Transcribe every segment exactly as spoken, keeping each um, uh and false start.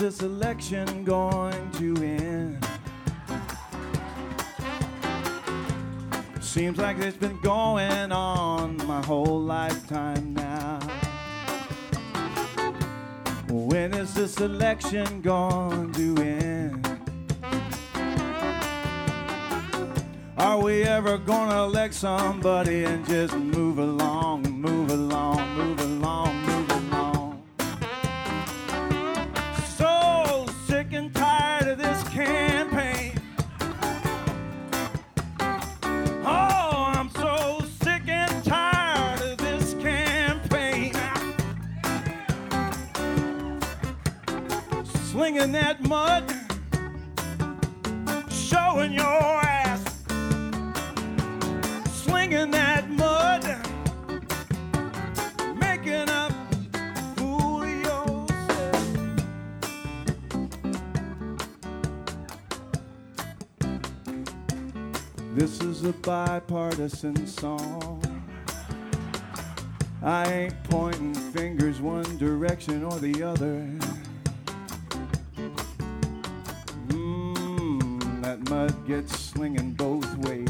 this election going to end? Seems like it's been going on my whole lifetime now. When is this election going to end? Are we ever gonna elect somebody and just move along, move along, move along, move along? So sick and tired of this campaign. Oh, I'm so sick and tired of this campaign. Slinging that mud, showing your ass. Slinging that mud, making a fool of yourself. This is a bipartisan song. I ain't pointing fingers one direction or the other. Mmm, that mud gets slinging both ways.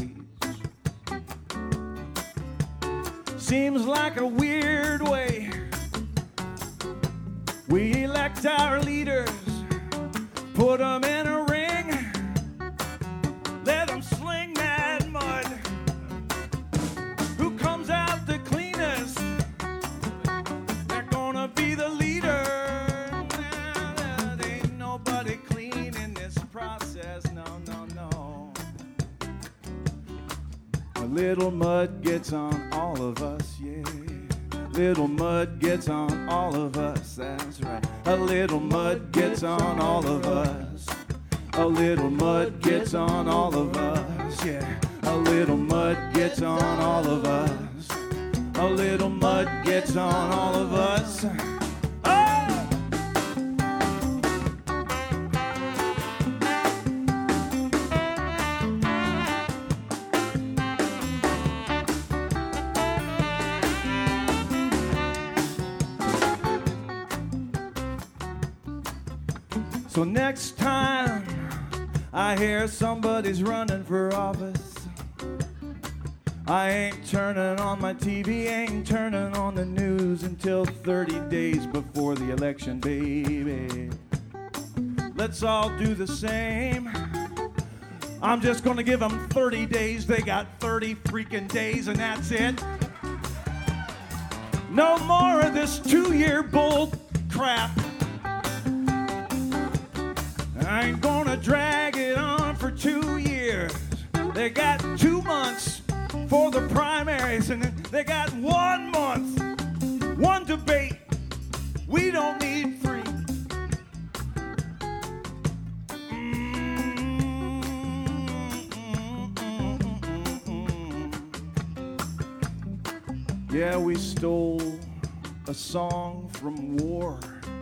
Seems like a weird way we elect our leaders, put them in a ring, let them sling that mud. Who comes out the cleanest? They're gonna be the leader. Nah, there ain't nobody clean in this process, no, no, no. A little mud gets on all of us, yeah. Little mud gets on all of us, that's right. A little mud gets on all of us. A little mud gets on all of us, yeah. A little mud gets on all of us. A little mud gets on all of us. So next time I hear somebody's running for office, I ain't turning on my T V, ain't turning on the news until thirty days before the election, baby. Let's all do the same. I'm just gonna give them thirty days. They got thirty freaking days and that's it. No more of this two-year bull crap. I ain't gonna drag it on for two years. They got two months for the primaries, and then they got one month, one debate. We don't need three. Yeah, we stole a song from war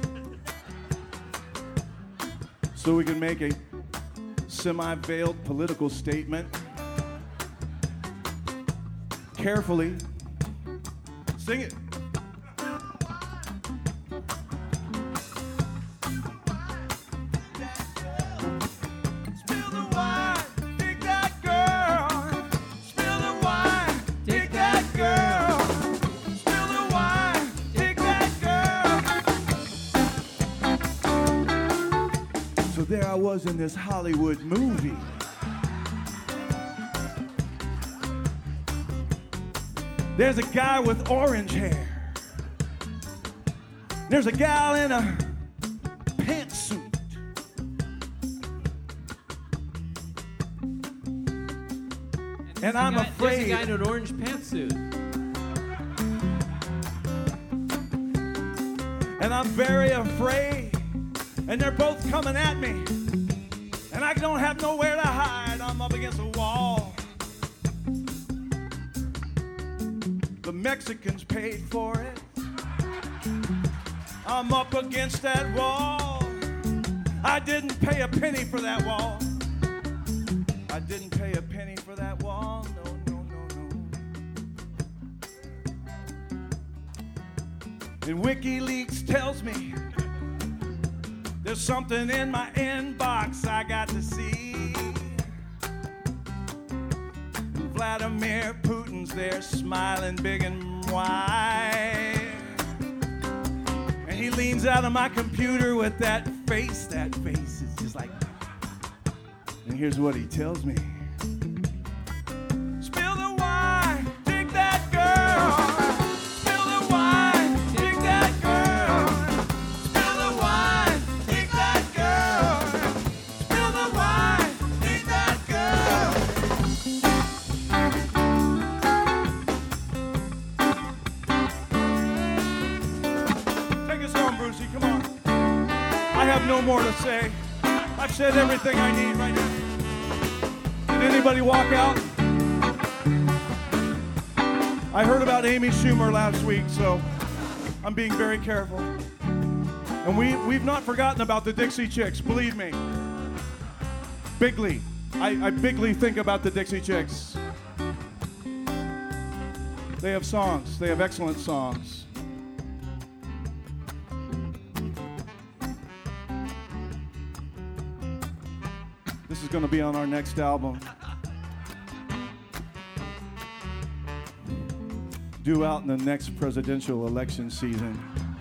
so we can make a semi-veiled political statement. Carefully. Sing it. Spill the wine, take that girl. Spill the wine, take that girl. Spill the wine, take that girl. So there I was in this Hollywood movie. There's a guy with orange hair. There's a gal in a pantsuit. And, and I'm guy, afraid. There's a guy in an orange pantsuit. And I'm very afraid. And they're both coming at me. And I don't have nowhere to hide. I'm up against a wall. The Mexicans paid for it. I'm up against that wall. I didn't pay a penny for that wall. I didn't pay a penny for that wall. No, no, no, no. And WikiLeaks tells me There's something in my inbox I got to see. Vladimir Putin's there smiling big and wide. And he leans out of my computer with that face. That face is just like... And here's what he tells me. Spill the wine, take that girl. Spill the wine, take that girl. Spill the wine, take that girl. Spill the wine, take that girl. Take us home, Brucey, come on. I have no more to say. I've said everything I need right now. Did anybody walk out? I heard about Amy Schumer last week, so I'm being very careful. And we, we've not forgotten about the Dixie Chicks, believe me. Bigly. I, I bigly think about the Dixie Chicks. They have songs. They have excellent songs. This is going to be on our next album. Due out in the next presidential election season.